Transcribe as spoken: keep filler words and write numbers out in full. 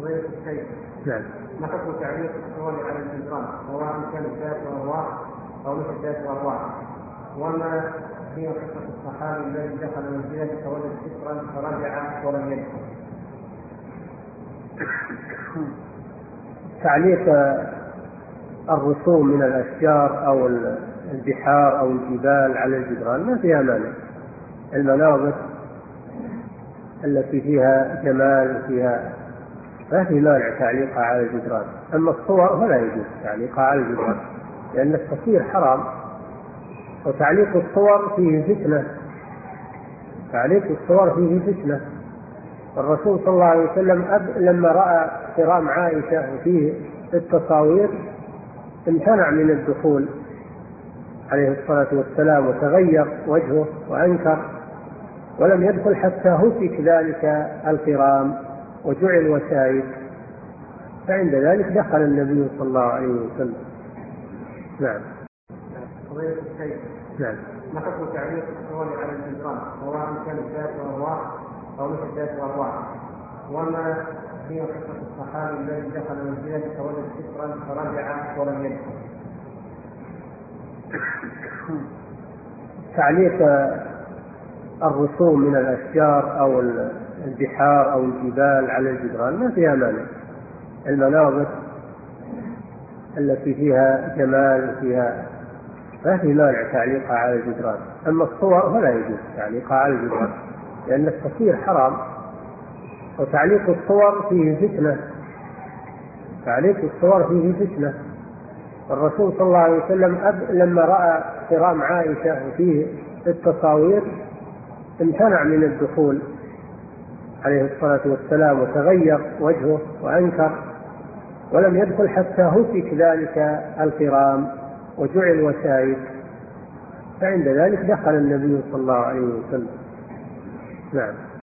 فضيلة الشيخ. نعم. ما حكم تعليق الصور على الجدران سواء كانت ذات أرواح أو ليست ذات أرواح؟ وما هي قصة الصحابي الذي دخل منزله فوجد سترا فرجع ولم يدخل؟ تعليق الرسوم من الأشجار أو البحار أو الجبال على الجدران ما فيها مانع. المناظر التي فيها جمال وفيها ما في مانع تعليقها على الجدران. أما الصور فلا يجوز تعليقها على الجدران لأن التصوير حرام، وتعليق الصور فيه فتنة. تعليق الصور فيه فتنة. الرسول صلى الله عليه وسلم لما رأى كرام عائشة وفيه التصاوير امتنع من الدخول عليه الصلاة والسلام وتغير وجهه وأنكر ولم يدخل حتى هتك ذلك الكرام وجعل وسائد، فعند ذلك دخل النبي صلى الله عليه وسلم. نعم. فضيلة الشيخ. نعم. ما حكم تعليق الصور على الجدران سواء كانت ذات أرواح أو ليست ذات أرواح؟ وما هي قصة الصحابي الذي دخل منزله فوجد سترا فرجع ولم يدخل؟ تعليق الرسوم من الأشجار أو البحار أو الجبال على الجدران ما فيها مانع. المناظر التي فيها جمال وفيها ما في مانع تعليقها على الجدران. أما الصور فلا يجوز تعليقها على الجدران لأن التصوير حرام، وتعليق الصور فيه فتنة. تعليق الصور فيه فتنة. الرسول صلى الله عليه وسلم لما رأى كرام عائشة وفيه التصاوير امتنع من الدخول عليه الصلاة والسلام وتغير وجهه وأنكر ولم يدخل حتى هتك ذلك الكرام وجعل وسائد، فعند ذلك دخل النبي صلى الله عليه وسلم. نعم.